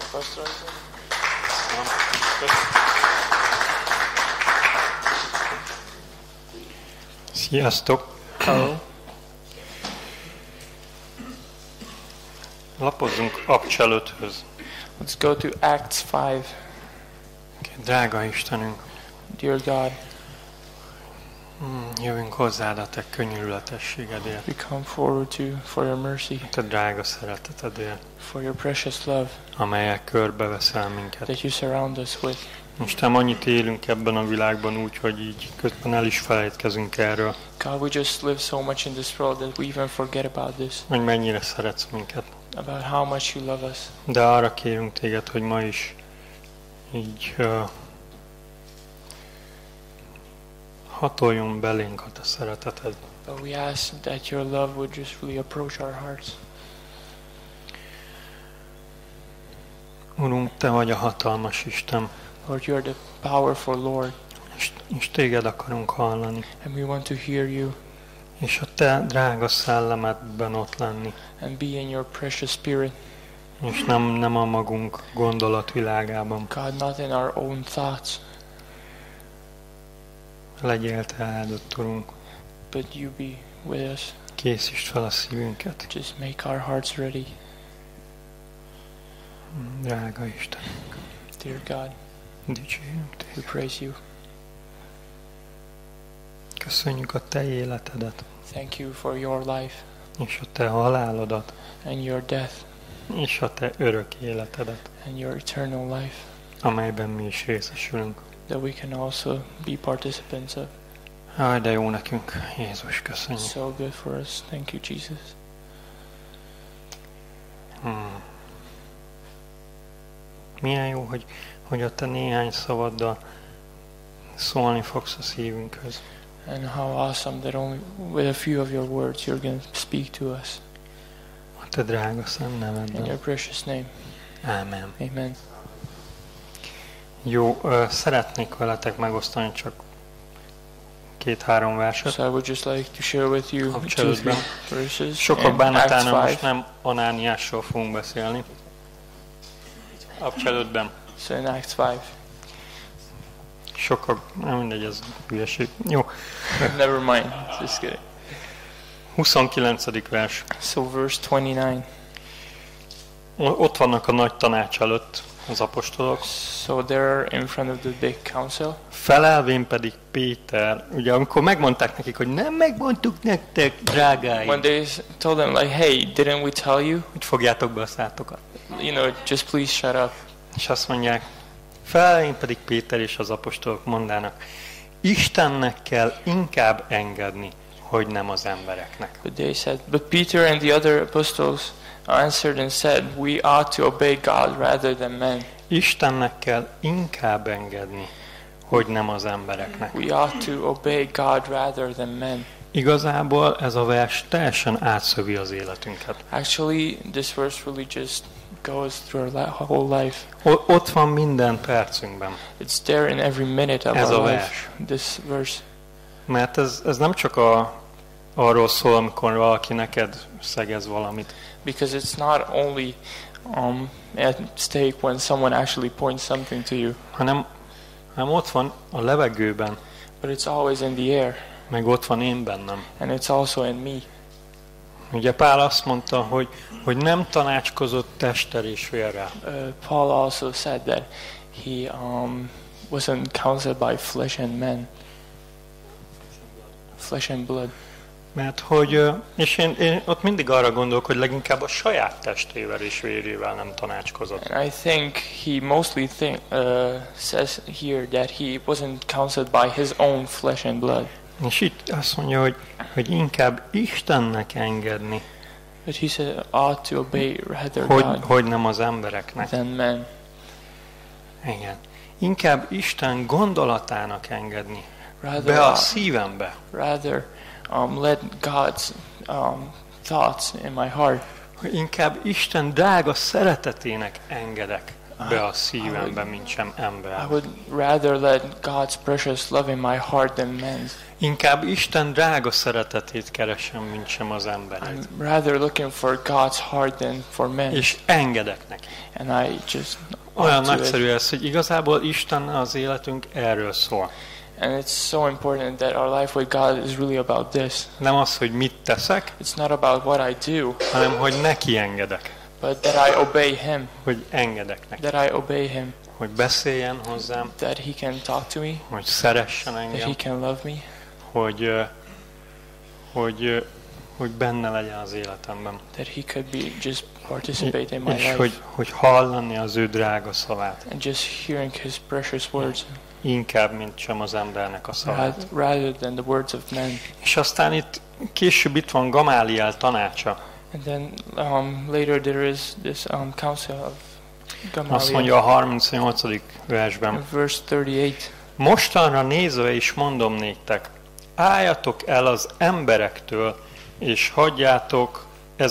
Sziasztok! Hello. Lapozzunk Akcsel 5-höz. Let's go to Acts 5. Drága Istenünk, Dear God, jövünk hozzád a te könyörületességedért, we come forward to you for your mercy, te drága szeretetedért, for your precious love amelyek körbeveszel minket. that you surround us with. Isten, annyit élünk ebben a világban úgy, hogy így közben el is felejtkezünk erről, God, we just live so much in this world that we even forget about this, hogy mennyire szeretsz minket. about how much you love us. De arra kérünk téged, hogy ma is így hatoljon belénk a te szereteted. But we ask that your love would just really approach our hearts. Urunk, te vagy a hatalmas Isten, Lord, you are the powerful Lord, és téged akarunk hallani, and we want to hear you és a te drága szellemedben ott lenni, and be in your precious spirit. és nem a magunk gondolatvilágában. God, not in our own thoughts, Legyél te áldott, Urunk, but you be with us. készítsd fel a szívünket, Just make our hearts ready. drága Isten. Dear God, Dicsérjünk we téged. praise you. Köszönjük a te életedet, Thank you for your life és a te halálodat, and your death és a te örök életedet, and your eternal life amelyben mi is részesülünk. that we can also be participants of. Áj, de jó nekünk, Jézus, köszönjük. So good for us. Thank you, Jesus. Milyen jó, hogy a te néhány szavaddal szólni fogsz a szívünkhöz. And how awesome that only with a few of your words you're going to speak to us. A te drága szent In nevedben. your precious name. Ámen. Amen. Jó, szeretnék veletek megosztani csak 2-3 verset. So I would just like to share with you Akcsel 2-3 verses. Sokak in Acts bánatánál 5. most nem Anániásról fogunk beszélni. Akcsel 5-ben. So in Acts 5. Sokak, nem mindegy, ez hülyeség. Jó, Never mind. Just kidding. 29. vers. So verse 29. Ott vannak a nagy tanács előtt az apostolok. So they're in front of the big council. Felelvén pedig Péter, ugye amikor megmondták nekik, hogy nem megmondtuk nektek, drágáim, When they told them like, hey, didn't we tell you? hogy fogjátok be a szátokat. You know, just please shut up. És azt mondják, felelvén pedig Péter és az apostolok mondának, Istennek kell inkább engedni, hogy nem az embereknek. But they said, but Peter and the other apostles answered and said, we ought to obey God rather than men. Istennek kell inkább engedni, hogy nem az embereknek. We ought to obey God rather than men. Igazából ez a vers teljesen átszövi az életünket. Actually, this verse really just goes through our whole life. Ott van minden percünkben. It's there in every minute of Ez a our vers. life, this verse. Mert ez nem csak arról szól, amikor valaki neked szegez valamit, Because it's not only at stake when someone actually points something to you, hanem ott van a levegőben, but it's always in the air, meg ott van én bennem. and it's also in me. Ugye Pál azt mondta, hogy nem tanácskozott testtel és vérrel. Paul also said that he wasn't counseled by flesh and men, flesh and blood. Mert és én ott mindig arra gondolok, hogy leginkább a saját testével és vérével nem tanácskozott. And I think he mostly says here that he wasn't counseled by his own flesh and blood. És itt azt mondja, hogy inkább Istennek engedni, But he said ought to obey rather God hogy nem az embereknek. than men. Igen. Inkább Isten gondolatának engedni. Rather, Be a szívembe. rather let God's thoughts in my heart. Hogy inkább Isten drága szeretetének engedek. be a szívembe, mint sem I ember. would rather let God's precious love in my heart than men's. Inkább Isten drága szeretetét keresem, mint sem az emberek. I'm rather looking for God's heart than for men. És engedek neki. And I just Olyan do it. nagyszerű ez, hogy igazából Isten az életünk erről szól. And it's so important that our life with God is really about this. Nem az, hogy mit teszek, It's not about what I do, hanem hogy neki engedek. but that I obey Him. Hogy engedek neki. That I obey Him. Hogy beszéljen hozzám, That He can talk to me. hogy szeressen That He engem, can love me. hogy benne legyen az életemben. That He could be just participate in my És life. hogy hallani az ő drága szavát. And just hearing His precious words Inkább, mint sem az embernek a szavát. rather than the words of men. És aztán később itt van Gamáliel tanácsa. And then later there is this council of Azt Gamaliel. mondja a 38. versben. In verse 38. Mostanra nézve is mondom néktek, álljatok el az emberektől, és hagyjátok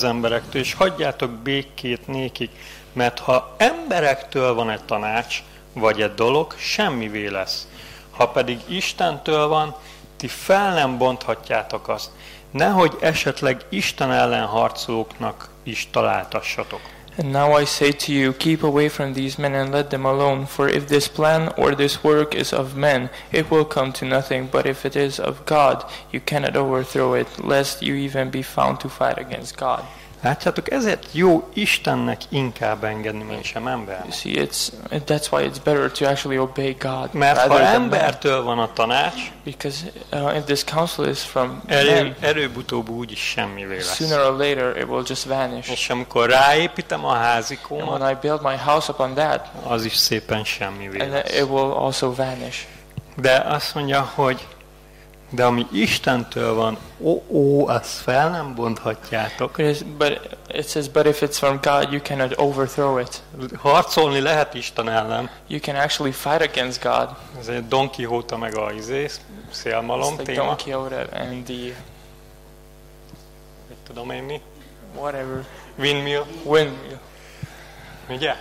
békét nékik, mert ha emberektől van egy tanács, vagy egy dolog, semmivé lesz. Ha pedig Istentől van, ti fel nem bonthatjátok azt, nehogy esetleg Isten ellen harcolóknak is találtassatok. And now I say to you, keep away from these men and let them alone, for if this plan or this work is of men, it will come to nothing, but if it is of God, you cannot overthrow it, lest you even be found to fight against God. Látjátok, ezért jó Istennek inkább engedni, mint sem You embernek. see, that's why it's better to actually obey God Mert ha rather than man. embertől van a tanács, Because if this counsel is from men, előbb-utóbb úgyis semmivé lesz. sooner or later it will just vanish. És amikor ráépítem a And házikómat, when I build my house upon that, az is szépen semmivé and lesz. it will also vanish. De azt mondja, hogy de ami Istentől van, azt fel nem bonthatjátok. But it says, but if it's from God, you cannot overthrow it. Harcolni lehet Isten ellen. You can actually fight against God. Ez egy Don Quixote meg a szélmalom It's like téma. Don Quixote and the Mit tudom én mi? whatever Windmill. windmill. Ugye?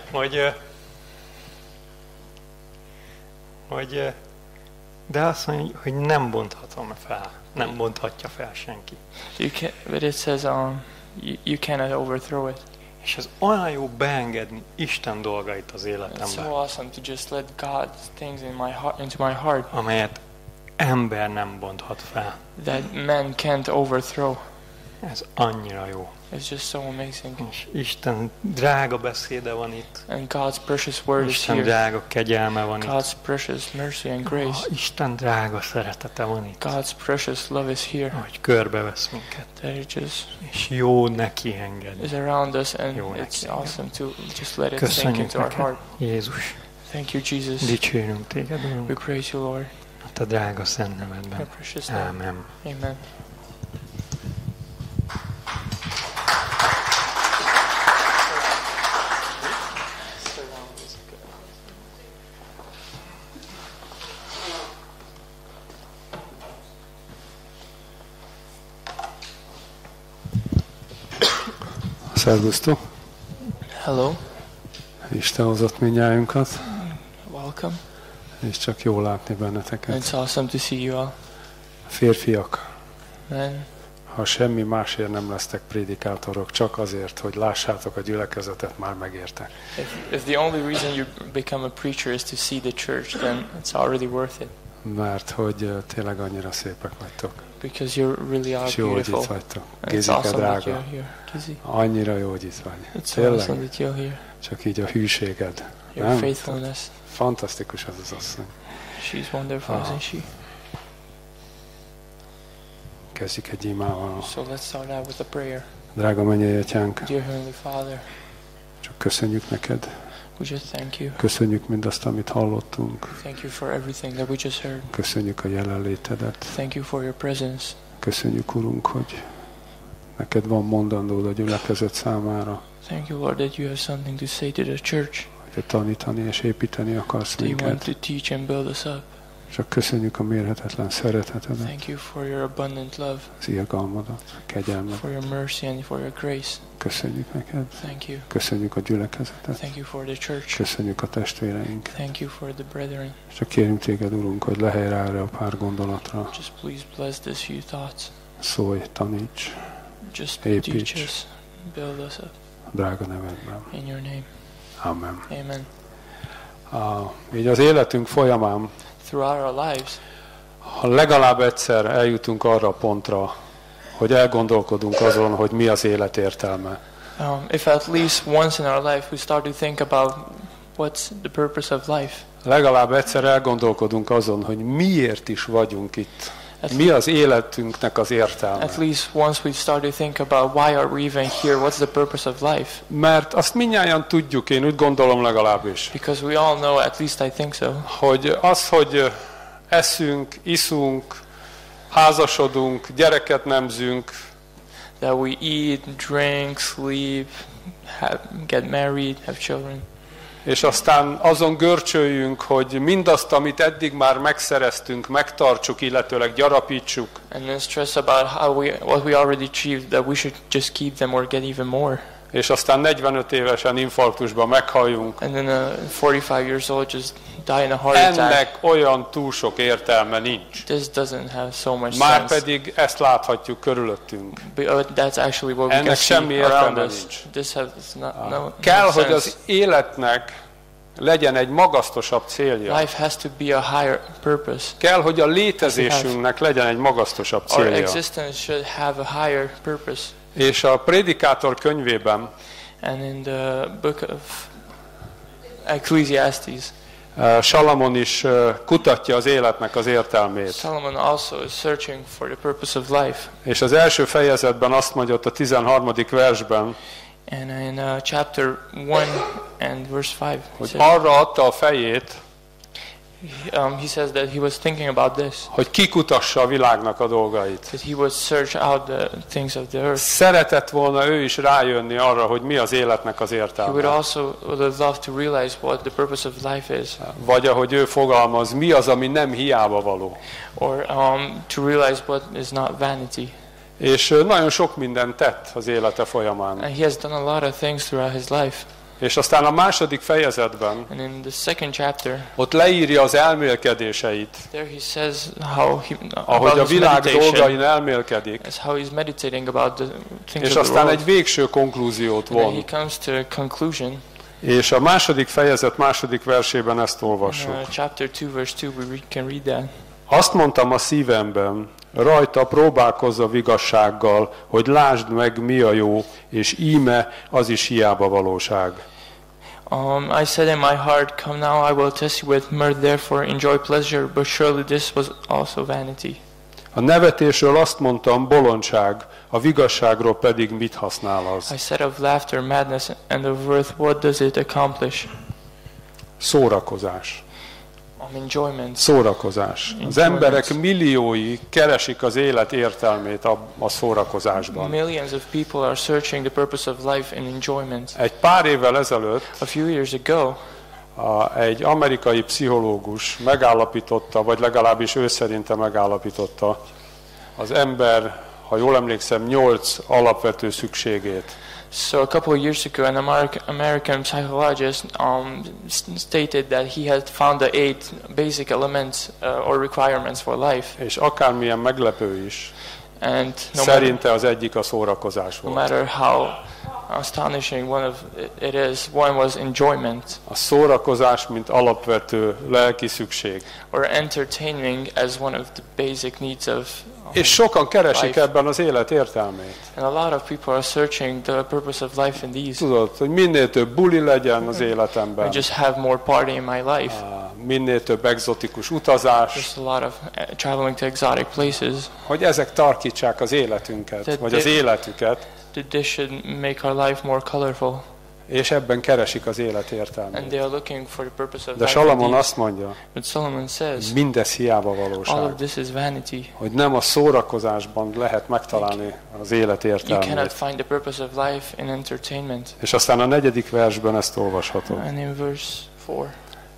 Hogy de azt mondja, hogy nem bonthatom fel. Nem bonthatja fel senki. But it says you cannot overthrow it. És ez olyan jó beengedni Isten dolgait az It's so életembe, awesome to just let God's things into my heart amelyet ember nem bonthat fel. that man can't overthrow. Ez annyira jó. It's just so amazing. És Isten drága beszéde van itt. And God's precious word is Isten here. drága kegyelme van itt. God's precious mercy and grace. Isten drága szeretete van itt. God's precious love is here. Hogy körbevesz minket. That it just És jó neki engedni. is around us, and Jó neki it's engem. awesome to just let it sink Köszönjük into our neked, heart. Jézus. Thank you, Jesus. Dicsérünk téged, We Urunk, praise you, Lord. a te drága szent Your nevedben. precious name. Ámen. Amen. Szervusztok! Hello. Isten hozott mindnyájunkat, Welcome. és csak jó látni benneteket. It's awesome to see you all. Férfiak, Men, ha semmi másért nem lesztek prédikátorok, csak azért, hogy lássátok a gyülekezetet, már megérte. if the only reason you become a preacher is to see the church, then it's already worth it. Mert hogy tényleg annyira szépek vagytok, Because you really are és jó, hogy beautiful. itt vagytok. And it's Gézike awesome that drága, you're here. Kizzy, annyira jó, hogy itt vagy. it's awesome Tényleg, that you're here. csak így a hűséged. Your Nem? faithfulness. Fantasztikus az az asszony. She's wonderful, isn't she? Kezdjük egy imával. So let's start out with a prayer. Drága mennyei atyánk, Dear Heavenly Father, csak köszönjük neked. we just thank you. Köszönjük mindazt, amit hallottunk. Thank you for everything that we just heard. Köszönjük a jelenlétedet. Thank you for your presence. Köszönjük, Urunk, hogy neked van mondandód a gyülekezet számára, Thank you, Lord, that you have something to say to the church. hogy tanítani és építeni akarsz That you want minket. to teach and build us up. Csak köszönjük a mérhetetlen szeretetedet, Thank you for your abundant love, az irgalmadat, a kegyelmet. for your mercy and for your grace. Köszönjük neked. Thank you. Köszönjük a gyülekezetet. Thank you for the church. Köszönjük a testvéreink. Thank you for the brethren. És csak kérünk téged, Urunk, hogy lehelj rá erre a pár gondolatra. Just please bless these few thoughts. Szólj, taníts, Just építs teach us, build us up a drága nevedben. in your name. Amen. Amen. Így az életünk folyamán, Throughout our lives, ha legalább egyszer eljutunk arra a pontra, hogy elgondolkodunk azon, hogy mi az élet értelme. if at least once in our life we start to think about what's the purpose of life, Legalább egyszer elgondolkodunk azon, hogy miért is vagyunk itt. Mi az életünknek az értelme. at least once we start to think about why are we even here, what's the purpose of life, Mert azt mindnyájan tudjuk, én úgy gondolom legalábbis, because we all know, at least I think so, hogy az, hogy eszünk, iszunk, házasodunk, gyereket nemzünk, that we eat, drink, sleep, get married, have children, és aztán azon görcsöljünk, hogy mindazt, amit eddig már megszereztünk, megtartsuk, illetőleg gyarapítsuk, and then stress about what we already achieved, that we should just keep them or get even more. és aztán 45 évesen infarktusban meghalljunk. And then 45 years old just die in a heart attack. Ennek olyan túl sok értelme nincs. This doesn't have so much sense. Márpedig ezt láthatjuk körülöttünk. But that's actually what we Ennek can see semmi around értelme us. nincs. This has no Kell, hogy sense. az életnek legyen egy magasztosabb célja. Life has to be a higher purpose. Kell, hogy a létezésünknek legyen egy magasztosabb Our célja. existence should have a higher purpose. És a Prédikátor könyvében And in the book of Ecclesiastes, Salamon is kutatja az életnek az értelmét. Solomon also is searching for the purpose of life. És az első fejezetben azt mondja ott a 13. versben, And in chapter 1 and verse 5, hogy arra adta a fejét, he says that he was thinking about this, hogy kikutassa a világnak a dolgait. that he would search out the things of the earth. Szeretett volna ő is rájönni arra, hogy mi az életnek az He would értelme. also would have loved to realize what the purpose of life is, Vagy ahogy ő fogalmaz, mi az, ami nem hiába való. or to realize what is not vanity. És nagyon sok mindent tett az élete folyamán. And he has done a lot of things throughout his life. És aztán a második fejezetben And in the second chapter, ott leírja az elmélkedéseit, there he says how he ahogy a about his világ meditation, dolgain elmélkedik, is how he's meditating about the things és of the aztán world. egy végső konklúziót And then he von. comes to a conclusion. És a második fejezet második versében ezt olvassuk. Chapter 2, verse 2, can read that. Azt mondtam a szívemben, rajta próbálkozz a vigassággal, hogy lásd meg, mi a jó, és íme az is hiába valóság. I said in my heart, come now, I will test you with mirth, therefore enjoy pleasure, but surely this was also vanity. A nevetésről azt mondtam, bolondság, a vigasságról pedig mit használ az? I said of laughter, madness, and of mirth, what does it accomplish? Szórakozás. Enjoyment. Szórakozás. Az emberek milliói keresik az élet értelmét a szórakozásban. Millions of people are searching the purpose of life in enjoyment. Egy pár évvel ezelőtt A few years ago, egy amerikai pszichológus megállapította, vagy legalábbis ő szerinte megállapította az ember, ha jól emlékszem, 8 alapvető szükségét. so a couple of years ago, an American psychologist stated that he had found the 8 basic elements or requirements for life. És akármilyen meglepő is, And szerinte az egyik a szórakozás no volt. matter how astonishing one of it is, one was enjoyment, A szórakozás, mint alapvető lelki szükség. or entertaining as one of the basic needs of És sokan keresik life. ebben az élet értelmét. And a lot of people are searching the purpose of life in these. Tudod, hogy minél több buli legyen az életemben, I just have more party in my life. minél több egzotikus utazás, Just a lot of traveling to exotic places. hogy ezek tarkítsák az életünket, vagy az életüket, That this should make our life more colorful. és ebben keresik az élet And értelmét. they are looking for the purpose of De life in Salamon these. azt mondja, But Solomon says, mindez hiába all of valóság, this is vanity. hogy nem a szórakozásban lehet megtalálni az élet You cannot értelmét. find the purpose of life in entertainment. És aztán a 4. versben ezt olvashatod. And in verse 4,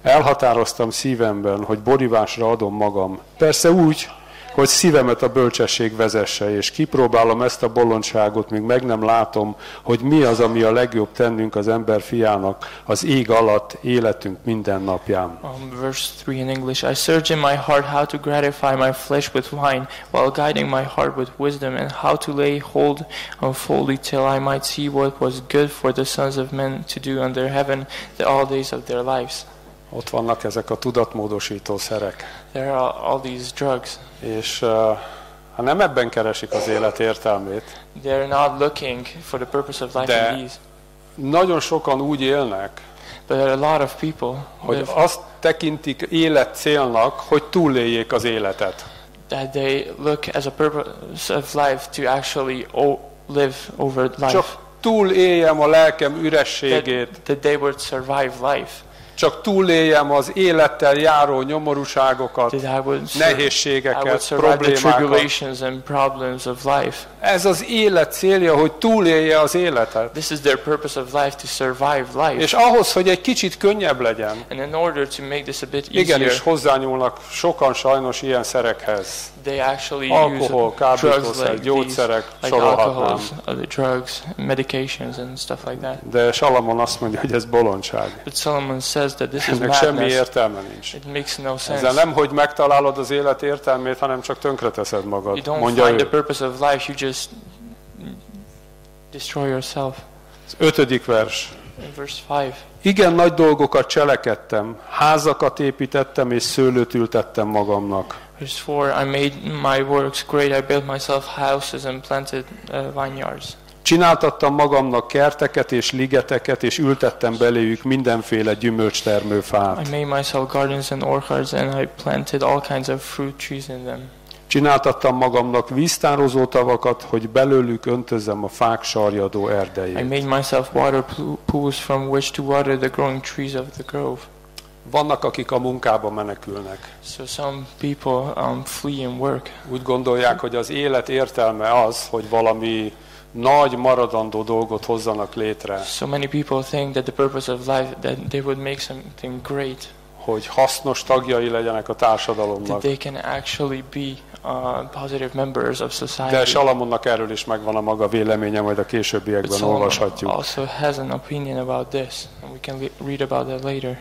Elhatároztam szívemben, hogy borívásra adom magam. Persze úgy, hogy szívemet a bölcsesség vezesse, és kipróbálom ezt a bolondságot, míg meg nem látom, hogy mi az, ami a legjobb tennünk az ember fiának az ég alatt életünk minden napján. Verse 3 in English. I search in my heart how to gratify my flesh with wine, while guiding my heart with wisdom, and how to lay hold on folly till I might see what was good for the sons of men to do under heaven all days of their lives. Ott vannak ezek a tudatmódosító szerek. There are all these drugs. És ha nem ebben keresik az élet értelmét, They're not looking for the purpose of life in these. Nagyon sokan úgy élnek, But a lot of people hogy azt tekintik élet célnak, hogy túléljék az életet. that they look as a purpose of life to actually live over life. Csak túléljem a lelkem ürességét. That they would survive life. Csak túléljem az élettel járó nyomorúságokat, nehézségeket, problémákat. And problems of life. Ez az élet célja, hogy túlélje az életet. This is their purpose of life, to survive life. És ahhoz, hogy egy kicsit könnyebb legyen, and in order to make this a bit easier, igenis hozzányúlnak sokan sajnos ilyen szerekhez. They actually alkohol, kábítószer, gyógyszerek, sorolhatnám. The drugs, medications and stuff like that. De Salamon azt mondja, hogy ez bolondság. But Solomon says that this is ennek madness. semmi értelme nincs. It makes no sense. Ezzel nem, hogy megtalálod az élet értelmét, hanem csak tönkreteszed magad. You don't mondja find ő. the purpose of life, you just destroy yourself. Az 5. vers. In verse 5. Igen, nagy dolgokat cselekedtem, házakat építettem és szőlőt ültettem magamnak. Verse 4, I made my works great, I built myself houses and planted vineyards. Csináltattam magamnak kerteket és ligeteket, és ültettem beléjük mindenféle gyümölcstermő fát. I made myself gardens and orchards, and I planted all kinds of fruit trees in them. Csináltattam magamnak víztározó tavakat, hogy belőlük öntözzem a fák sarjadó I erdejét. made myself water pools from which to water the growing trees of the grove. Vannak, akik a munkába menekülnek. So some people flee in work. Úgy gondolják, hogy az élet értelme az, hogy valami nagy maradandó dolgot hozzanak létre. So many people think that the purpose of life, that they would make something great. Hogy hasznos tagjai legyenek a társadalomnak. That they can actually be positive members of society. De Salamonnak erről is megvan a maga véleménye, majd a későbbiekben olvashatjuk. Also has an opinion about this, and we can read about that later.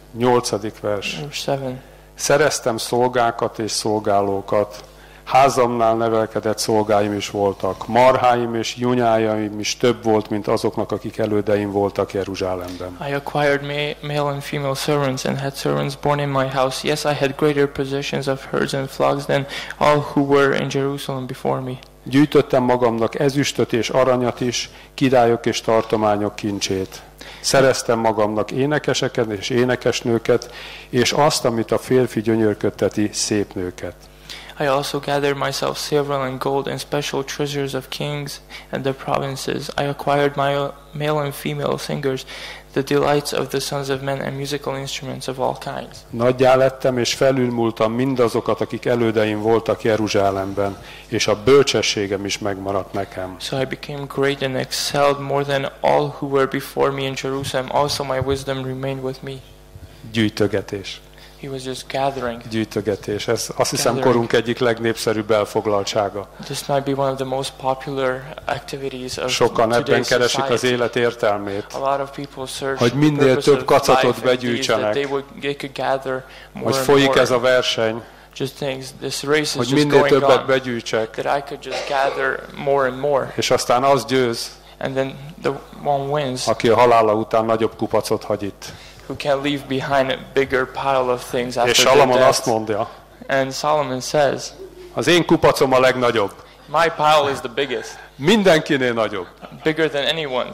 8. vers. Verse 7. Szereztem szolgákat és szolgálókat, házamnál nevelkedett szolgáim is voltak, marháim és junyájaim is több volt, mint azoknak, akik elődeim voltak Jeruzsálemben. I acquired male and female servants and had servants born in my house. Yes, I had greater possessions of herds and flocks than all who were in Jerusalem before me. Gyűjtöttem magamnak ezüstöt és aranyat is, királyok és tartományok kincsét. Szereztem magamnak énekeseket és énekesnőket, és azt, amit a férfi gyönyörködteti, szép nőket. I also gathered myself silver and gold and special treasures of kings and the provinces. I acquired my male and female singers, the delights of the sons of men and musical instruments of all kinds. Nagyjá lettem és felülmúltam mindazokat, akik elődeim voltak Jeruzsálemben, és a bölcsességem is megmaradt nekem. So I became great and excelled more than all who were before me in Jerusalem. Also my wisdom remained with me. Gyűjtögetés. He was just gathering. Gyűjtögetés. Ez azt hiszem korunk egyik legnépszerűbb elfoglaltsága. This might be one of the most popular activities of sokan ebben today's keresik az society. élet értelmét. A lot of people search hogy minél the purpose több of kacatot life and these, begyűjtsenek. that they could gather more Hogy and folyik more. ez a verseny. Just things, this race is Hogy just minél going többet on. begyűjtsek. That I could just gather more and more. És aztán az győz, And then the one wins aki a halála után nagyobb kupacot hagy itt. who can leave behind a bigger pile of things after És their Salamon azt death. mondja, And Solomon says, az én kupacom a legnagyobb. my pile is the biggest, Mindenkinél nagyobb. bigger than anyone's.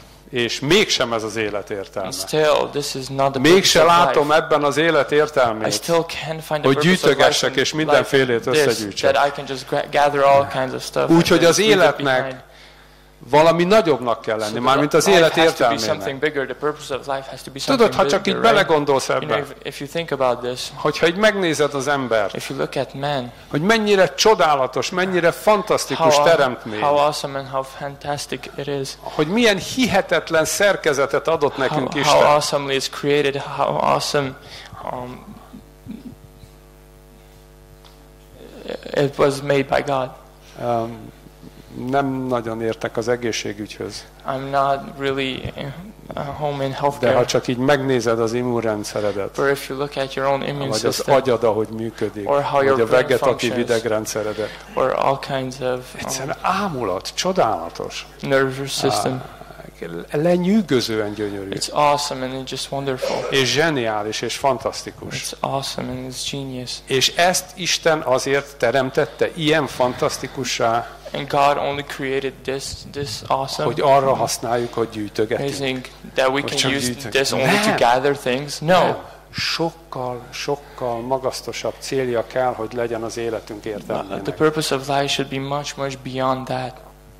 És mégsem ez az élet And értelme. still, this is not the Mégse purpose of látom life. ebben az élet I értelmét, still can't find the hogy purpose of gyűjtögessek life és in mindenfélét life this, összegyűjtsek. that I can just gather all kinds of stuff. Úgy, hogy and az leave it életnek behind. valami nagyobbnak kell So lenni, the mármint az life élet has to be something értelmének. bigger. The purpose of life has to be something Tudod, ha csak így bigger, right? belegondolsz You know, ebbe, if you think about this, hogyha így megnézed az embert, if you look at man, hogy mennyire csodálatos, mennyire fantasztikus teremtmény, how awesome and how fantastic it is. hogy milyen hihetetlen szerkezetet adott nekünk How Isten. awesomely it's created, how awesome it was made by God. Nem nagyon értek az egészségügyhöz. I'm not really home in De healthcare. ha csak így megnézed az immunrendszeredet, But if you look at your own immune vagy az system, agyad, ahogy működik, or how your vagy a brain vegetatív functions, idegrendszeredet, or all kinds of egyszerűen ámulat, csodálatos, nervous system, lenyűgözően gyönyörű, it's awesome and it's just wonderful. és zseniális, és fantasztikus. It's awesome and it's genius. És ezt Isten azért teremtette ilyen fantasztikussá, And God only created this awesome, hogy arra használjuk, hogy gyűjtögetünk. amazing, that we Hogy can csak use gyűjtök. this only to Nem. gather things. No. Nem. Sokkal magasztosabb célja kell, hogy legyen az életünk The értelmének. purpose of life should be much beyond that.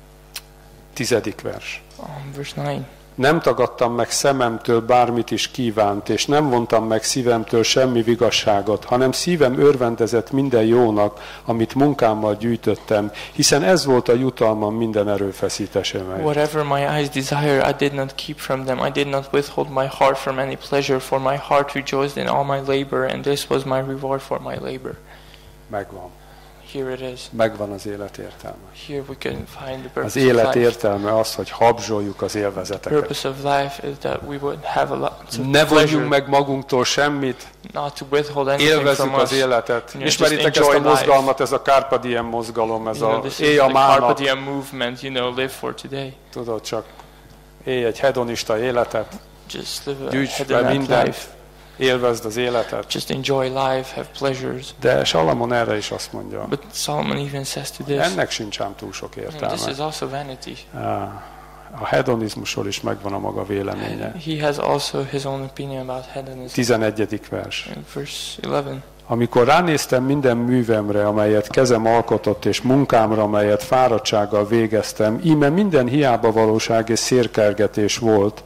10. vers. Verse 9. Nem tagadtam meg szememtől bármit is kívánt, és nem vontam meg szívemtől semmi vigasságot, hanem szívem örvendezett minden jónak, amit munkámmal gyűjtöttem, hiszen ez volt a jutalmam minden erőfeszítésemért. Whatever my eyes desire, I did not keep from them. I did not withhold my heart from any pleasure, for my heart rejoiced in all my labor, and this was my reward for my labor. Megvan. Here it is. Megvan az élet értelme. Here we can find the Az purpose élet of life. értelme az, hogy habzsoljuk az The élvezeteket. purpose of life is that we would have a lot of Ne vonjunk pleasure, meg magunktól semmit, not to withhold anything from élvezzük us. az életet. Yeah, Ismeritek just ezt a enjoy mozgalmat, ez a Carpe Diem mozgalom, ez You know, a this is élj a the Carpe mának. Diem movement, live for today. Tudod, csak élj egy hedonista életet, Just live a gyűjts be hedonic mindent, life. élvezd az életet. Just enjoy life, have pleasures. De Salamon erre is azt mondja, But Solomon even says to this, ennek sincs ám túl sok and this értelme. is also vanity. A hedonizmusról is megvan a maga véleménye. He has also his own opinion about hedonism. 11. vers. In verse 11. Amikor ránéztem minden művemre, amelyet kezem alkotott, és munkámra, amelyet fáradtsággal végeztem, íme minden hiába valóság és szérkelgetés volt,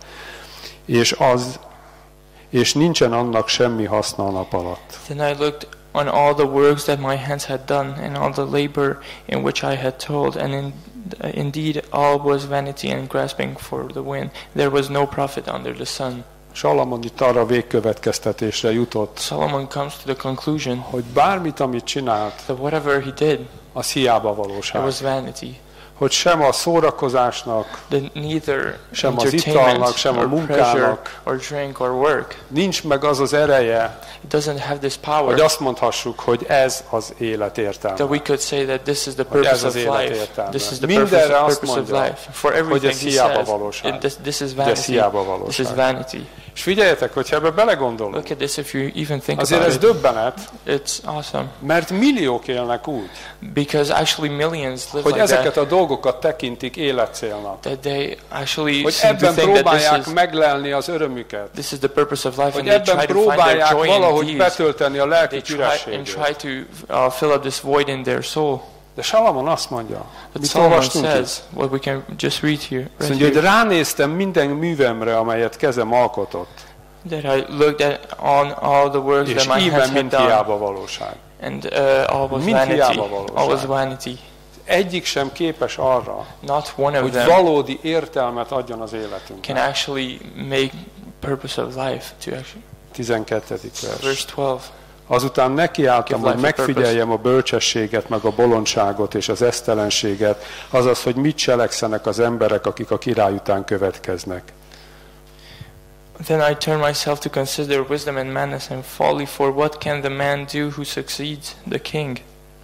és nincsen annak semmi haszna a nap alatt. Then I looked on all the works that my hands had done, and all the labor in which I had toiled, and indeed all was vanity and grasping for the wind. There was no profit under the sun. Salamon itt arra végkövetkeztetésre jutott, Solomon comes to the conclusion hogy bármit, amit csinált, that whatever he did, az hiába it valóság. was vanity. Hogy sem a szórakozásnak, That neither sem az entertainment italnak, sem a or pleasure munkának or drink or work, nincs meg az az ereje, it doesn't have this power hogy azt mondhassuk, hogy ez az élet that értelme. we could say that this is the Hogy ez purpose az of élet life. értelme. This is the Mindenre azt purpose of mondja, life. For hogy everything ez he hiába says, valóság. this is Hogy ez hiába vanity. This is valóság. vanity. És figyeljetek, hogyha ebbe belegondolunk, Look at this if you even think azért ez about it. döbbenet, It's awesome. mert milliók élnek úgy, Because actually millions live hogy like ezeket that. a dolgokat tekintik életcélnak. That they actually Hogy seem to ebben think that próbálják meglelni az örömüket. this is the purpose of life, Hogy and they ebben try to find their próbálják joy in valahogy these. betölteni a lelki They try and ürességet. try to fill up this void in their soul. De Salamon azt mondja, But mit Solomon olvastunk itt? says, what we can just read here, Azt right mondja, hogy here, ránéztem minden művemre, amelyet kezem alkotott, that I looked at on all the works és that my íme hands had mind done, hiába valóság. and all was Mind vanity. hiába valóság. All was vanity. Egyik sem képes arra, Not one of hogy them valódi értelmet adjon az can életünknek. actually make purpose of life to actually. 12. vers. Verse 12. Azután nekiálltam, Give hogy life a purpose. megfigyeljem a bölcsességet, meg a bolondságot és az esztelenséget, azaz, hogy mit cselekszenek az emberek, akik a király után következnek. Then I turned myself to consider wisdom and madness and folly, for what can the man do who succeeds the king?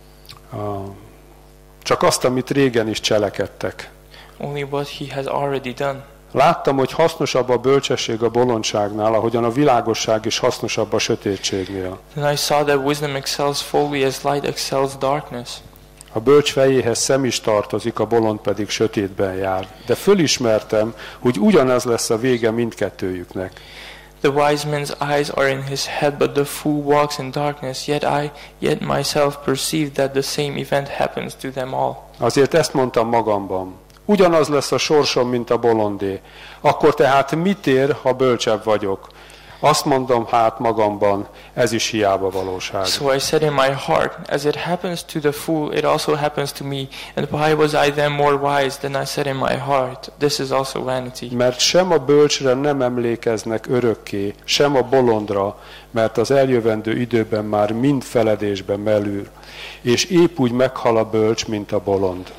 Csak azt, amit régen is cselekedtek. Only what he has already done. Láttam, hogy hasznosabb a bölcsesség a bolondságnál, ahogyan a világosság is hasznosabb a sötétségnél. Then I saw that wisdom excels folly as light excels darkness. A bölcs fejéhez szem is tartozik, a bolond pedig sötétben jár. De fölismertem, hogy ugyanez lesz a vége mindkettőjüknek. The wise man's eyes are in his head, but the fool walks in darkness. Yet myself perceive that the same event happens to them all. Azért ezt mondtam magamban. Ugyanaz lesz a sorsom, mint a bolondé. Akkor tehát mit ér, ha bölcsebb vagyok? Azt mondom hát magamban, ez is hiába valóság. So I said in my heart, as it happens to the fool, it also happens to me. And why was I then more wise than I said in my heart? This is also vanity. Mert sem a bölcsre nem emlékeznek örökké, sem a bolondra, mert az eljövendő időben már mind feledésben merül, és épp úgy meghal a bölcs, mint a bolond.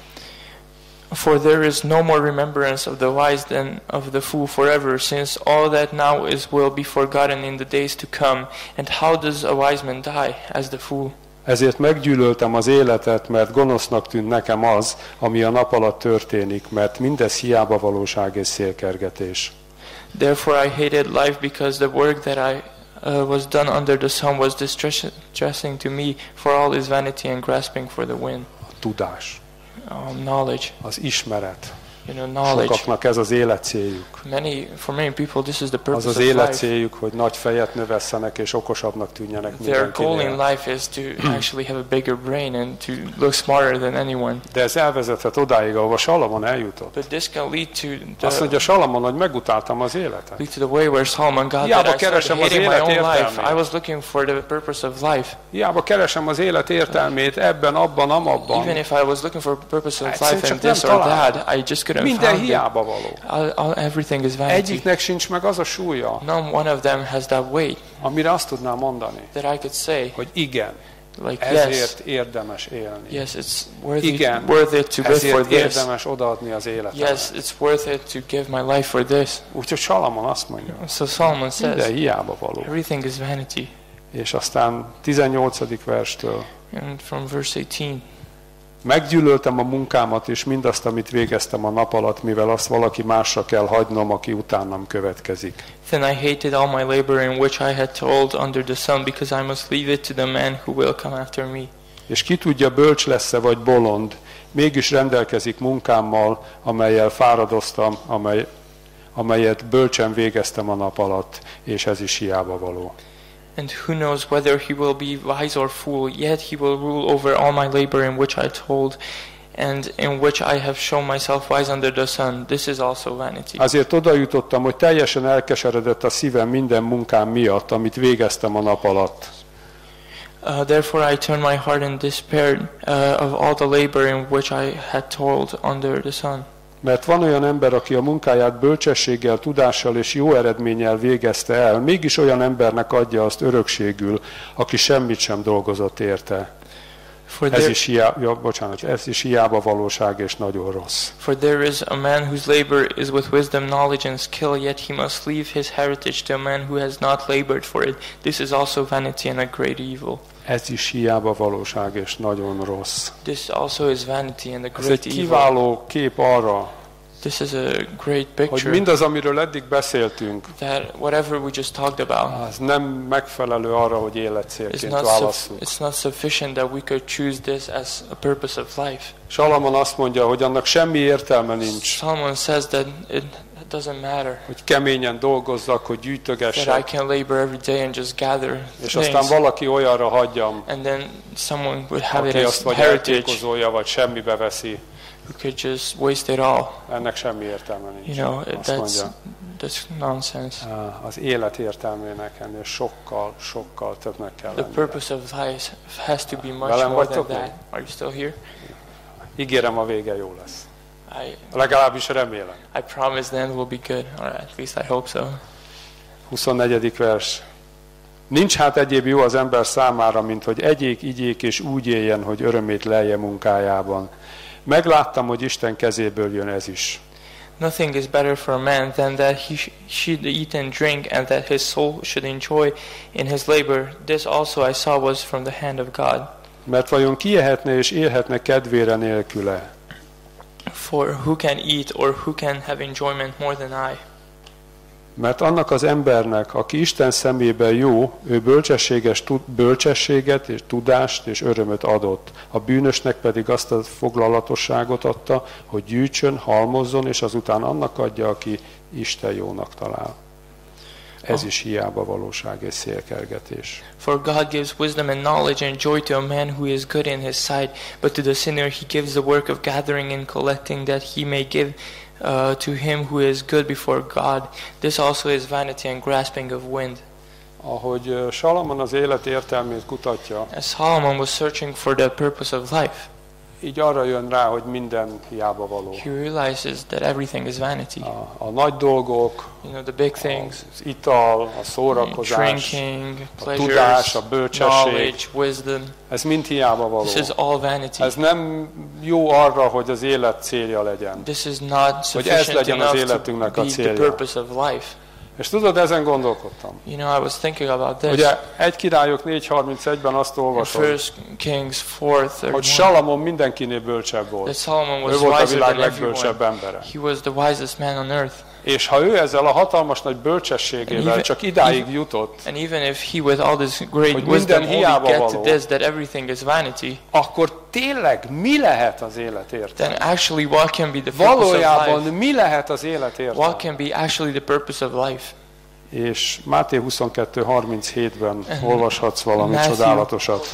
For there is no more remembrance of the wise than of the fool forever, since all that now is will be forgotten in the days to come. And how does a wise man die? As the fool. Ezért meggyűlöltem az életet, mert gonosznak tűnt nekem az, ami a nap alatt történik, mert mindez hiába valóság és szélkergetés. Therefore I hated life, because the work that I was done under the sun was distressing to me, for all is vanity and grasping for the wind. A tudás, Knowledge. az ismeret. Knowledge. Sokaknak ez az életcéljuk. For many people, this is the Az purpose az of life. életcéljuk, hogy nagy fejet növesszenek és okosabbnak tűnjenek Their goal in mindenkinél. life is to actually have a bigger brain and to look smarter than anyone. De ez elvezethet odáig, ahova Salamon eljutott. But this can lead to Azt mondja Salamon, hogy megutáltam az életet. lead to the way where Solomon got Hiába that I started keresem az hating my élet own life. értelmét. I was looking for the purpose of life. Hiába keresem az élet értelmét ebben, abban, amabban. Even if I was looking for a purpose of Egyszerűen life in csak this nem or találom. that, I just couldn't Minden find it. hiába való. Everything is vanity. Egyiknek sincs meg az a súlya, None one of them has that weight amire azt tudnám mondani, that I could say, hogy igen, like, yes, ezért érdemes élni. yes, it's worth Igen, it to live for ezért this. érdemes odaadni az életet. Yes, it's worth it to give my life for this. Úgyhogy Salamon azt mondja, So Solomon minden says, hiába való. everything is vanity. És aztán 18. verstől, And from verse 18, meggyűlöltem a munkámat és mindazt, amit végeztem a nap alatt, mivel azt valaki másra kell hagynom, aki utánam következik. then I hated all my labor in which I had toiled under the sun, because I must leave it to the man who will come after me. És ki tudja, bölcs lesz-e vagy bolond, mégis rendelkezik munkámmal, amellyel fáradoztam, amelyet bölcsen végeztem a nap alatt, és ez is hiába való. And who knows whether he will be wise or fool, yet he will rule over all my labor in which I told, and in which I have shown myself wise under the sun. This is also vanity. Azért oda jutottam, hogy teljesen elkeseredett a szívem minden munkám miatt, amit végeztem a nap alatt. Therefore I turned my heart in despair of all the labor in which I had toiled under the sun. Mert van olyan ember, aki a munkáját bölcsességgel, tudással és jó eredménnyel végezte el, mégis olyan embernek adja azt örökségül, aki semmit sem dolgozott érte. Ez is hiába valóság és nagyon rossz. For there is a man whose labor is with wisdom, knowledge and skill, yet he must leave his heritage to a man who has not labored for it. This is also vanity and a great evil. Ez is hiába valóság és nagyon rossz. This also is vanity and a Ez great egy evil. kiváló kép arra, This is a great hogy picture mindaz, amiről eddig beszéltünk, that whatever we just talked about az nem megfelelő arra, hogy is életcélként not válasszuk. it's not sufficient that we could choose this as a purpose of life. Salamon azt mondja, hogy annak semmi értelme nincs, Solomon says that it doesn't matter, hogy keményen dolgozzak, hogy that I gyűjtögessek, can labor every day and just gather és things, aztán valaki olyanra hagyjam, and then someone would have it aki as azt vagy heritage, eltékozolja, vagy semmibe veszi. who could just waste it all. Ennek semmi értelme nincs. You know, Azt mondja, that's nonsense. az élet értelmének ennél sokkal, sokkal többnek kell The lennie. purpose of life has to be much Velem more than vagytok that. még? Are you still here? Ígérem, a vége jó lesz. I Legalábbis remélem. promise the end will be good, or at least I hope so. 24. vers. Nincs hát egyéb jó az ember számára, mint hogy egyék, igyék és úgy éljen, hogy örömét lelje munkájában. Megláttam, hogy Isten kezéből jön ez is. Nothing is better for a man than that he should eat and drink, and that his soul should enjoy in his labor. This also I saw was from the hand of God. Mert vajon ki ehetne és élhetne kedvére nélküle? For who can eat or who can have enjoyment more than I? Mert annak az embernek, aki Isten szemében jó, ő bölcsességet és tudást és örömöt adott. A bűnösnek pedig azt a foglalatosságot adta, hogy gyűjtsön, halmozzon, és azután annak adja, aki Isten jónak talál. Ez is hiába valóság és szélkergetés. For God gives wisdom and knowledge and joy to a man who is good in his sight, but to the sinner he gives the work of gathering and collecting, that he may give to him who is good before God, this also is vanity and grasping of wind. Ahogy Salamon az élet értelmét kutatja, As Solomon was searching for the purpose of life, így arra jön rá, hogy minden hiába való. he realizes that everything is vanity. A nagy dolgok, You know, the big things, az ital, a szórakozás, drinking, a pleasures, tudás, a bölcsesség, knowledge, wisdom. ez mind hiába való. This is all vanity. Ez nem jó arra, hogy az élet célja legyen. This is not Hogy ez sufficient legyen az enough to életünknek a be the célja. purpose of life. És tudod, ezen gondolkodtam. You know, I was thinking about this. Ugye 1 Királyok 4:31-ben azt In olvasod, 1 Kings 4:31, hogy Salamon mindenkinél bölcsebb that volt. Solomon Ő was volt a wiser világ than legbölcsebb everyone. embere. He was the wisest man on earth. És ha ő ezzel a hatalmas nagy bölcsességével csak idáig jutott, And even if he with all this great Hogy wisdom minden hiába only get to való. this, that everything is vanity, akkor tényleg mi lehet az élet then értelme? actually what can be the purpose of Valójában life? mi lehet az élet What értelme? can be actually the purpose of life? És Máté 22:37-ben olvashatsz valami Matthew. csodálatosat.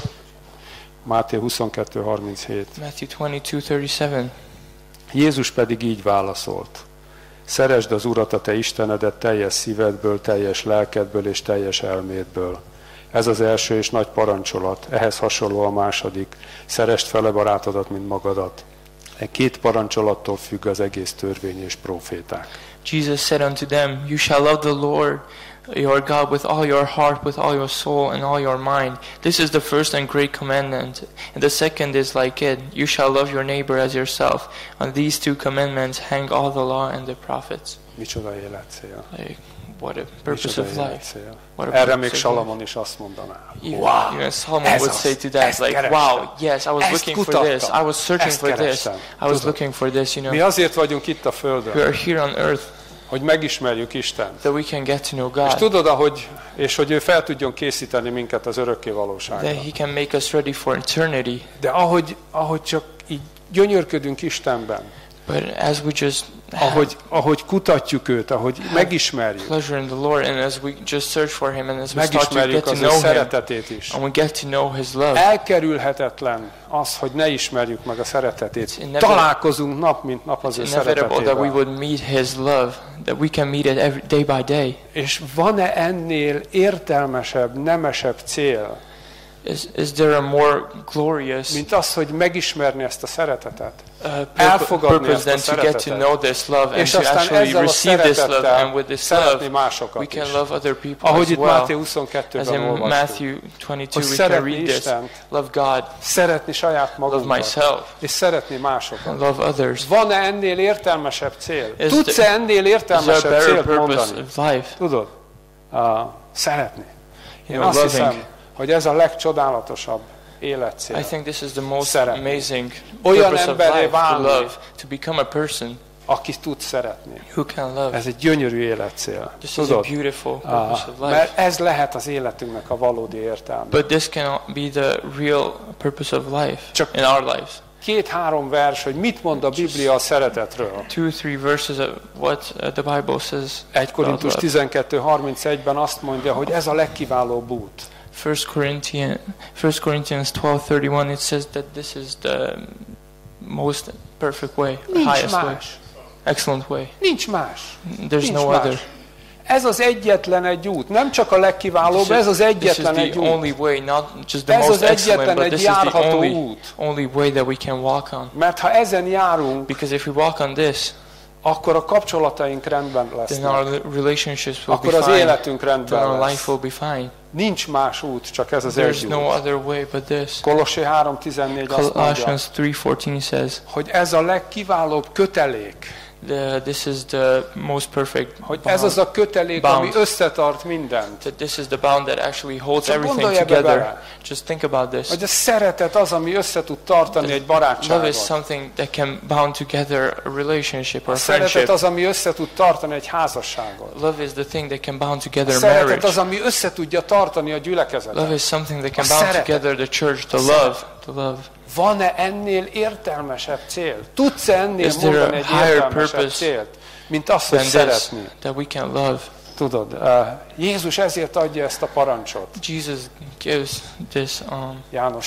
Máté 22:37. Matthew 22:37. Jézus pedig így válaszolt. Szeresd az Urat, a te Istenedet teljes szívedből, teljes lelkedből és teljes elmédből. Ez az első és nagy parancsolat, ehhez hasonló a második. Szeresd fele barátodat, mint magadat. E 2 parancsolattól függ az egész törvény és próféták. Jesus said unto them, You shall love the Lord your God with all your heart, with all your soul, and all your mind. This is the first and great commandment. And the second is like it. You shall love your neighbor as yourself. On these 2 commandments hang all the law and the prophets. Micsoda életcél. Like, what a purpose Micsoda of life. életcél. What a Erre purpose még of Salamon is azt mondaná. Even Solomon ez would az, say to that, ezt like, kerestem. wow, yes, I was Ezt looking for kutattam. this. I was searching Ezt for this. kerestem. I was Tudod. looking for this, you Mi know. azért vagyunk itt a We Földön, are here on earth hogy megismerjük Istent. that we can get to know És God. tudod, hogy ő fel tudjon készíteni minket az örökké valóságra. That He can make us ready for eternity. De ahogy csak így gyönyörködünk Istenben, But as we just have ahogy kutatjuk őt, ahogy megismerjük, pleasure in the Lord, and as we just search for Him, and as we start to get megismerjük to az ő know Him, szeretetét is. and we get to know His love, Elkerülhetetlen az, hogy ne ismerjük meg a szeretetét. Találkozunk nap mint nap az ő it's inevitable that we szeretetével. would meet His love, that we can meet it every day by day. És van-e ennél értelmesebb, nemesebb cél, Is there a more glorious mint az, hogy megismerni ezt a szeretetet? Elfogadni purpose ezt a than to get to szeretetet. know this love and És to aztán actually ezzel a receive this love, szeretettel and with this szeretni love we másokat can is. love other people Ahogy as itt Máté well. As 22-ben in olvastuk. Matthew 22 Hogy we can szeretni read this. Istent, Love God, szeretni saját love magunkat, myself, és szeretni másokat. and love others. Van-e ennél értelmesebb cél? Is Tudsz-e ennél Is there a értelmesebb better célt purpose mondani? of life? Tudod? Szeretni. Én know, azt loving. hiszem, hogy ez a legcsodálatosabb életcél. I think this is the most Szeretni. amazing Olyan purpose of emberré life, to válni. love, to become a person Aki tud szeretni. who can love. Ez egy gyönyörű életcél. This is a Tudod? beautiful purpose of life. Mert ez lehet az életünknek a valódi értelme. But this can be the real purpose of life Csak- in our lives. 2-3 vers, hogy mit mond a Biblia a szeretetről. 2-3 verses of what the Bible says 1 about Korintus love. 12:31-ben azt mondja, hogy ez a legkiválóbb út. 1 Corinthians 12:31 it says that this is the most perfect way, the Nincs highest way, más. excellent way. Nincs más. There's Nincs no más. other. Ez az egyetlen egy út. Nem csak a legkiválóbb, ez az This is egyetlen egy the út. only way, not just the Ez most az excellent, egyetlen but egy this is the járható út. only way that we can walk on. Mert ha ezen járunk, Because if we walk on this, akkor a kapcsolataink rendben then lesznek. our relationships will be Akkor az fine. életünk Then rendben our life lesz. will be fine. Nincs más út, csak ez az There's egy no út. other way but this. Kolossé 3:14 azt mondja, Colossians 3:14 says, hogy ez a legkiválóbb kötelék. this is the most perfect Hogy ez az a kötelék, Bound. ami összetart mindent. that this is the bound that actually holds Csak everything gondolj ebbe together. bele. Just think about this. Hogy a szeretet az, ami össze tud tartani egy Love barátságot. is something that can bound together a relationship or A a szeretet friendship. az, ami össze tud tartani egy házasságot. Love is the thing that can bound A together szeretet marriage. az, ami össze tudja tartani a Love gyülekezetet. is something that can A bound szeretet. together the church, the szeretet. love, the love. Van-e ennél értelmesebb cél? Tudsz-e ennél Is there a mondani egy higher értelmesebb purpose célt, mint azt, hogy Than this, szeretni? that we can love. Tudod, Jézus ezért adja ezt a parancsot. Jesus gives this János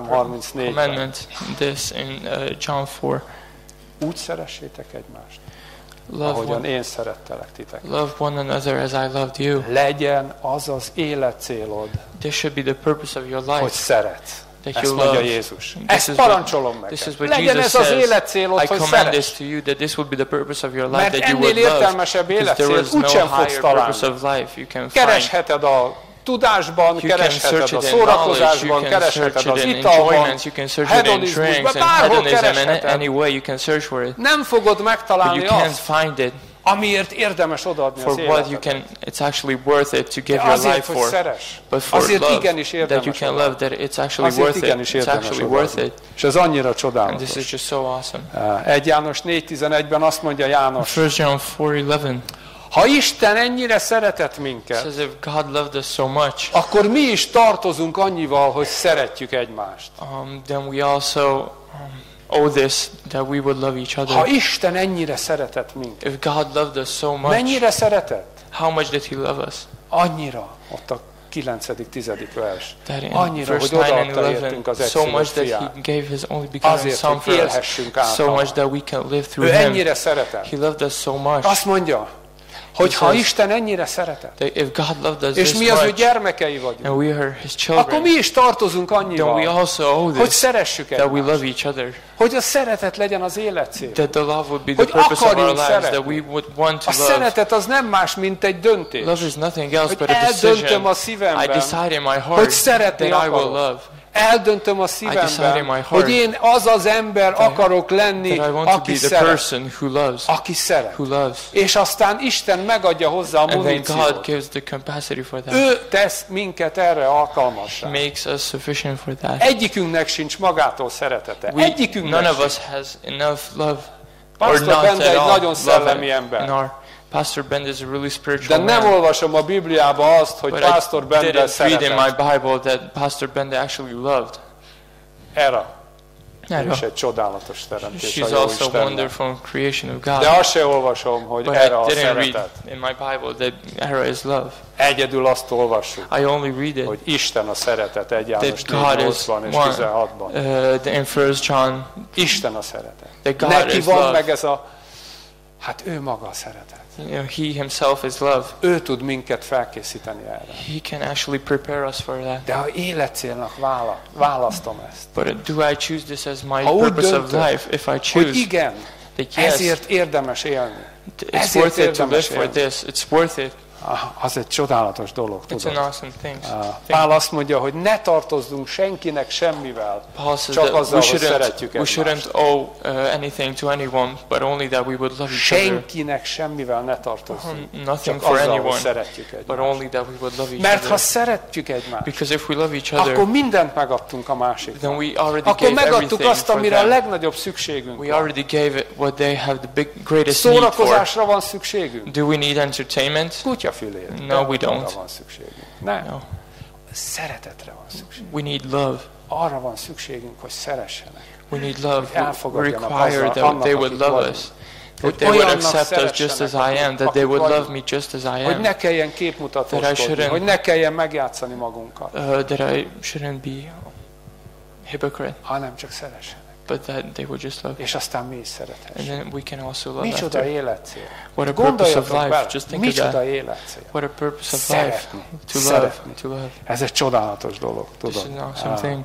13:34-ben. commandment, this in John 4. Úgy szeressétek egymást, ahogyan én szerettelek titeket. Love one another as I loved you. Legyen az az életcélod, This should be the purpose of your hogy life. szeretsz. That Ezt you mondja love. Jézus. This Ezt is parancsolom This is neked. what Legyen Jesus ez az says. életcélod, I hogy command szeretsz. this to you, that this would be the purpose of your life, Mert that you ennél would love. értelmesebb Because there életcélt is no úgysem fogsz higher purpose találni. of life you can find. Keresheted a tudásban, You can keresheted search a it in knowledge, you szórakozásban, can keresheted search az it in italban, enjoyments, you can search it in hedonizmusban, drinks and bárhol hedonism, and keresheted. any way you can search for it. Nem fogod But megtalálni you can't azt, find it amiért érdemes odaadni for az what you életedet. can, it's actually worth it to give De your azért, life hogy for. szeress. But for Azért love, igenis that you érdemes can odaadni. love, that it's actually Azért worth it. igenis It's érdemes actually worth odaadni. it. És ez annyira And this is csodálatos. just so awesome. 1 János 4:11-ben azt mondja János, 1 John 4:11 ha Isten ennyire szeretett minket, says, if God loved us so much, akkor mi is tartozunk annyival, hogy szeretjük egymást. then we also owe this, that we would love each Ha other. Isten ennyire szeretett minket, If God loved us so much, mennyire szeretett? how much did He love us? Annyira, ott a 9.-10. vers. That in Annyira, verse hogy 9 and odaadta 11, értünk az so much egyszülött that fiát. He gave His only begotten Azért, Son hogy for us, élhessünk so általa. much that we can live through Ő Him. ennyire szeretett. He loved us so much Azt mondja, hogy ha says- Isten ennyire szeretett, that if God loved us és this mi az ő much, gyermekei vagyunk, and we are His akkor children, mi is tartozunk then we annyival, also owe hogy this, szeressük that we egymást. love each other, Hogy a szeretet legyen az életcél. that the love would be the Hogy purpose of our akarjunk lives, that szeretni. we would want to A love. szeretet az nem más, mint egy döntés. Love is nothing else Hogy but a eldöntöm decision. a I szívemben, decide in my hogy heart szeretni that I will akarok. love, Eldöntöm a decide in my szívemben, heart hogy én az az ember akarok lenni, that I want to aki be the szeret. person who loves, Aki szeret. who loves. És aztán Isten megadja hozzá a And then God muníciót. gives the capacity for that. Ő tesz minket erre alkalmassá. Makes us sufficient for that. Egyikünknek sincs magától szeretete. Egyikünknek None of us sincs. has enough love, or Pastor not Bende at egy all, nagyon love szellemi ember. in our Pastor Ben is a really De spiritual nem man. olvasom a Bibliába azt, hogy But Pastor I Bende didn't read in my szeretett. Bible that Pastor Bende actually loved. Erre. Erre. És egy csodálatos teremtés a She's jó also a Istennek. wonderful creation of God. De azt se olvasom, hogy But erre I a didn't read szeretet. in my Bible that Era is love. Egyedül azt olvassuk, I only read it hogy Isten a szeretet 1 János that God is 4:8-ban és one. 16-ban. In 1 John, Isten a szeretet. that God Neki is van love. meg ez a... Hát ő maga a szeretet. You know, He Himself is love. Ő tud minket felkészíteni erre. He can actually prepare us for that. De ha életcélnak választom ezt, But do I choose this as my Ha úgy purpose of döntöd, life? If I hogy choose igen, that yes, ezért érdemes élni. it's ezért worth it to live érdemes for élni. this. It's worth it. Az egy csodálatos dolog, It's an tudod. awesome thing. Pál azt mondja, hogy ne tartozzunk senkinek semmivel, Paul says csak that azzal, hogy szeretjük we shouldn't egymást. owe anything to anyone, but only that we would love each other. Senkinek semmivel ne tartozzunk, Nothing csak for azzal, hogy anyone, szeretjük but egymást. only that we would love each Mert ha other. szeretjük egymást, Because if we love each akkor other, mindent megadtunk a then másiknak. we already Akkor gave megadtuk everything azt, for amire a them. legnagyobb szükségünk We van. already gave it what they have the greatest need for. Szórakozásra van szükségünk. Do we need entertainment? Kutyafülét. No, we Arra don't. van szükségünk. Nem. No. Szeretetre van szükségünk. We need love. Arra van szükségünk, hogy szeressenek. We need love. We elfogadjanak require azzal, that annak, they would akik love vagyunk. us. Hogy That they would olyannak accept us just as szeressenek, I am. That akik they would vagyunk. love me just as I Hogy am. ne kelljen That I képmutatóskodni, shouldn't- hogy ne kelljen megjátszani magunkat, That I shouldn't be hypocrite, hanem csak szeressenek. but that they would just love. És aztán mi is And szerethessünk. then we can also love Micsoda after. életcél. What a purpose of Gondoljatok life. bele, Just think of micsoda that. életcél. What a purpose of life. Szeretni. To love. Szeretni. To love. Ez egy csodálatos dolog, This is tudod. an awesome thing.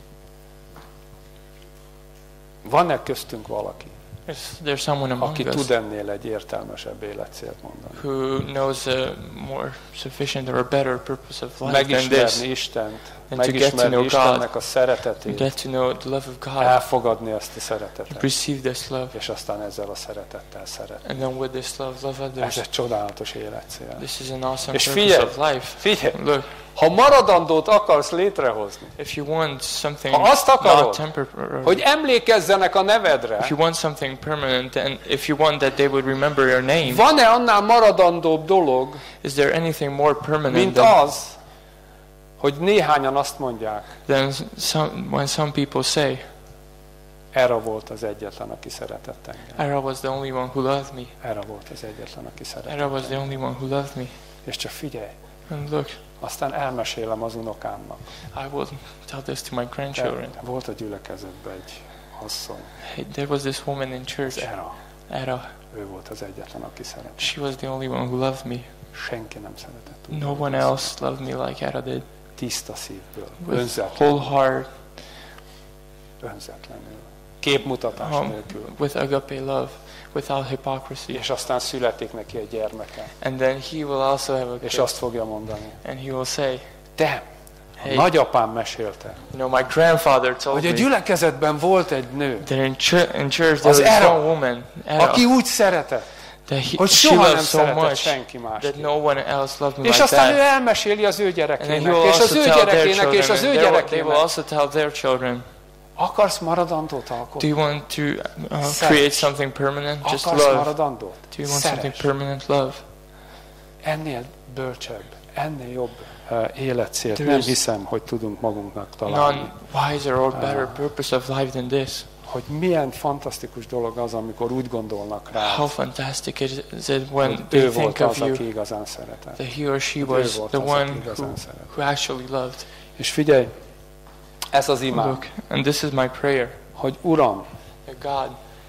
Van-e köztünk valaki, Is there someone among aki us tud ennél egy értelmesebb életcélt mondani? who knows a more sufficient or a better purpose of life than this? Megismerni Istent, And to get to megismerni know Istennek a szeretetét, Get to know the love of God, elfogadni ezt a szeretetet, receive this love, és aztán ezzel a szeretettel szeretni. and then with this love, love Ez others. egy csodálatos életcél. This is an awesome És purpose figyelj, of life. figyelj, Look, ha maradandót akarsz létrehozni, if you want something Ha azt akarod, not temporary, hogy emlékezzenek a nevedre, if you want something permanent, and if you want that they would remember your name, van-e annál maradandóbb dolog, is there anything more permanent mint az, hogy néhányan azt mondják, than when some people say, Era volt az egyetlen, aki szeretett engem. Era was the only one who loved me. Era volt az egyetlen, aki szeretett Era was the engem. only one who loved me. És csak figyelj, And look, aztán elmesélem az unokámnak. I will tell this to my grandchildren. Volt a gyülekezetben egy asszony, Hey, there was this woman in az church. Era. Ada. Ő volt az egyetlen, aki szeretett. She was the only one who loved me. Senki nem szeretett. úgy, No ahogy one ő else loved me like Ada did. Tiszta szívből, With önzetlenül, whole heart, önzetlenül, képmutatás nélkül. with agape love, without hypocrisy. És aztán születik neki egy gyermeke. And then he will also have a És kid. azt fogja mondani, And he will say, te, a Hey. nagyapám mesélte, my grandfather told hogy a me gyülekezetben volt egy nő, that in church there Az was Era, one woman, Ada, aki úgy szeretett, that hogy she soha nem loved so szeretett much senki that másképp. no one else loved me És like aztán ő that. elmeséli az ő And then he gyerekének, will és az also ő tell their gyerekének, és children, az ő and they will gyerekének. also tell their children. Akarsz maradandót Do alkotni? you want to Szeretj. create something permanent? Just Akarsz love. maradandót? Do you want something Szeress. permanent? Love. Ennél bölcsebb, ennél jobb életcélt There nem is hiszem, hogy tudunk magunknak találni. None wiser or better purpose of life than this. Hogy milyen fantasztikus dolog az, amikor úgy gondolnak rá, How fantastic is it when hogy they ő think volt of az, you aki igazán szeretett. that he or she Ő was volt the az, aki one igazán szeretett. who actually loved. És figyelj, ez az imám, Look, and this is my prayer. hogy Uram, That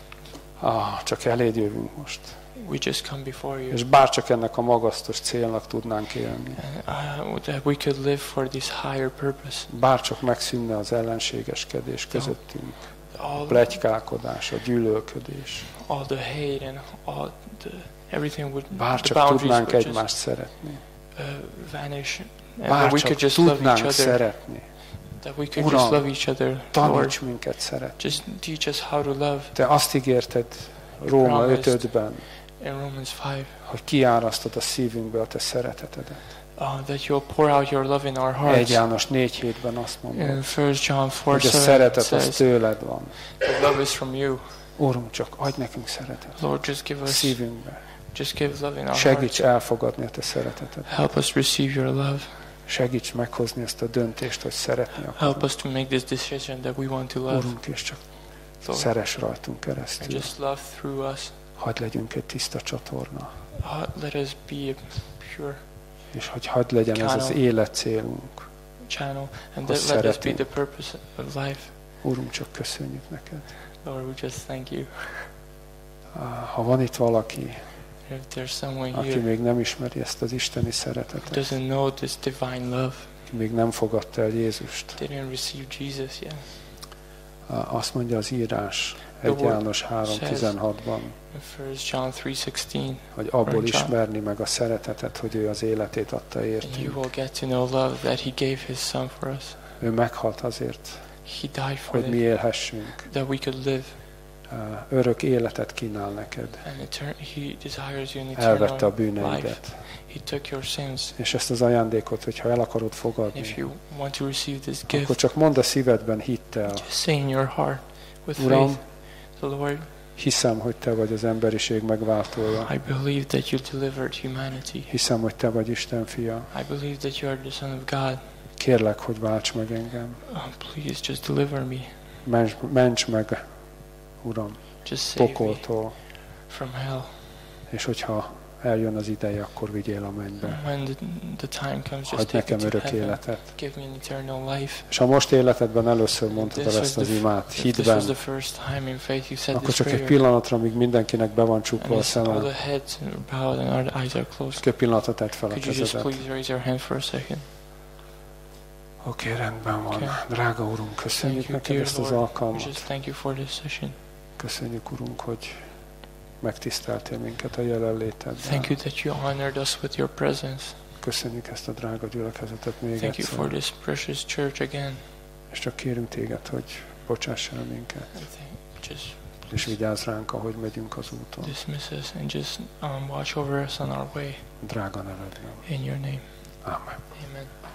God, csak eléd jövünk most. we just come before you. És bárcsak ennek a magasztos célnak tudnánk élni. That we could live for this higher purpose. Bárcsak megszűnne az ellenségeskedés közöttünk, a All, pletykálkodás, a gyűlölködés. all the hate and all everything would, the Bárcsak boundaries tudnánk would just egymást szeretni. vanish. And that we Bárcsak could just love tudnánk each other. szeretni. That we could Uram, just love each other. Lord, Taníts minket szeretni. just teach us how to love. Te azt ígérted Róma Promised. 5:5-ben, In Romans 5, hogy kiárasztod a szívünkbe a te szeretetedet. that you'll pour out your love in our 1 hearts. János 4:7-ben azt mondod, In 1 John 4, hogy a 7 szeretet az says, tőled van. the love is from you. Úrunk, csak adj nekünk szeretetet Lord, just give a us, szívünkbe. just give love in our Segíts hearts. elfogadni a te szeretetet. Help us receive your love. Segíts meghozni ezt a döntést, hogy szeretni Help akarunk. us to make this decision that we want to love. Úrunk, és csak Lord, szeres rajtunk and keresztül. just love through us. Hadd legyünk egy tiszta csatorna. Let us be a pure És hogy hadd legyen ez az életcélunk. channel, and Hogy let us be szeretünk. the purpose of life. Úrunk, csak köszönjük neked. Lord, we just thank you. Ha van itt valaki, If there's someone aki here még nem ismeri ezt az isteni who szeretetet, doesn't know this divine love, aki még nem fogadta el Jézust, didn't receive Jesus yet, azt mondja az írás The 1 word János 3:16-ban, in 1 John 3:16, hogy abból John. ismerni meg a szeretetet, hogy ő az életét adta and you értünk. will get to know love that He gave His Son for us. Ő meghalt azért, He died for hogy mi it, élhessünk. that we could live, Örök életet kínál neked. and He desires you an Elvette a eternal life. bűneidet. He took your sins. És ezt az ajándékot, hogyha el akarod And if fogadni, you want to receive this akkor gift, csak mondd a szívedben hittel. just say in your heart with Uram, faith, the Lord, hiszem, hogy te vagy az emberiség megváltója. I believe that you delivered humanity. Hiszem, hogy te vagy Isten fia. I believe that you are the Son of God. Kérlek, hogy válts meg engem. Please just deliver me. Ments meg, Uram, Just save me pokoltól. from hell. És hogyha eljön az ideje, akkor vigyél a mennybe. When the time comes, just Hadd take nekem me to örök heaven. életet. Give me an eternal life. És ha most életedben először mondtad This el was ezt az the f- imát, If this was hitben, the first time in faith you said akkor this csak egy prayer, pillanatra, míg mindenkinek be van csukva and a as all szeme, the heads are bowed and our eyes are closed, csak egy pillanatra tedd fel a could you just kezedet. please raise your hand for a second? Oké, rendben van. Okay. Drága Urunk, Thank köszönjük you, neked dear ezt az Lord. We alkalmat. just thank you for this session. Köszönjük, Urunk, hogy megtiszteltél minket a jelenléteddel. Thank you that you honored us with your presence. Köszönjük ezt a drága gyülekezetet még Thank you for egyszer. this precious church again. És csak kérünk téged, hogy bocsáss el minket, Just és vigyázz ránk, ahogy megyünk az úton. dismiss us and just watch over us on our way. Drága nevedben. In your name. Amen. Amen.